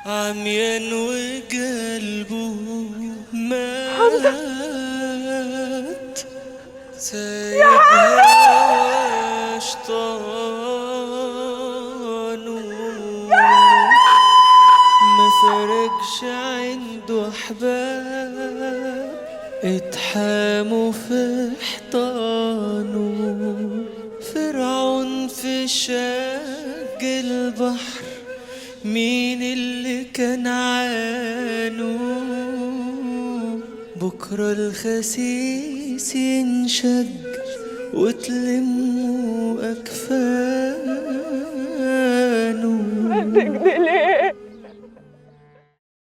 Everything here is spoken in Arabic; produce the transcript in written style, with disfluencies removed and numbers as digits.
عميان وقلبه مات، سايبها شطانه، ما فرقش عنده احباب اتحاموا في حيطانه. فرعون في شق البحر، مين اللي كان عانو؟ بكرة الخسيس ينشق وتلموا أكفانه.